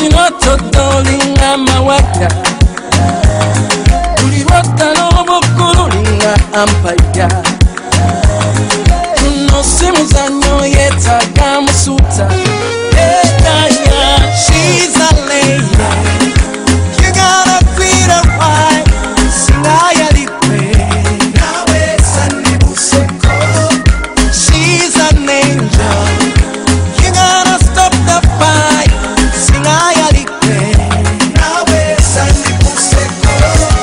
sinototolinga mawaka ulirota n'obukululinga ampaya tuno simuzanyo yetaga musuta ekaya she's a lady you gotta treat her right singaya likwe nawe sandi buseko she's an angel you gotta stop the fight singaya likwe nawe sandi buseko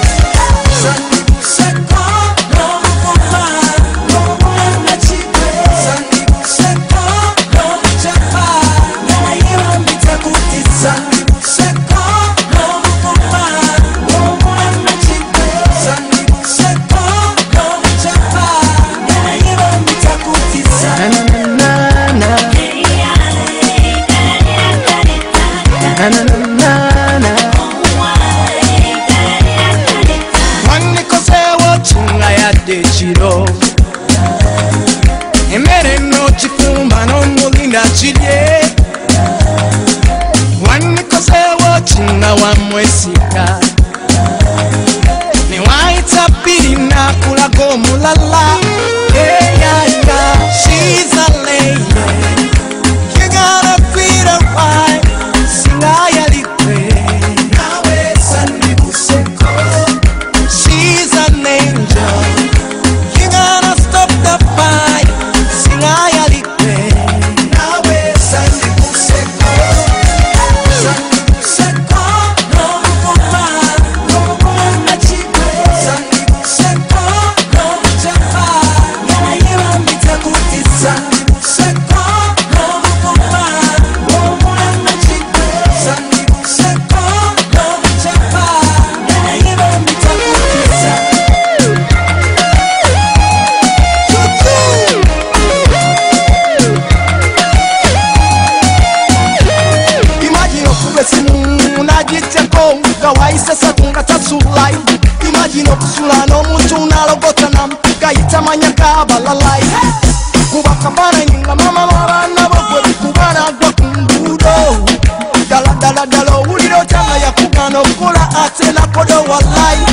no mukoma no mwana chikwe sandi buseko no chapa na yira mbitakuti sandi buseko no mukoma no mwana chikwe sandi buseko no chapa na yira mbitakuti sandi Chiro emere no chifumba no mulinda chidye wani kose wochinga wa mwesika ni waita pili na kulago mulala she's a lady you gotta treat her right singaya likwe nawe sandi buseko she's an angel Imagine okusula n'omuntu n'alogota namugayita manyaka abalalai kuba kambana nyinga mama w'abaana bo gwe kuba n'agwa ku nguudo ddala owulira otya nga yakugana okukola ate nakodo wallahi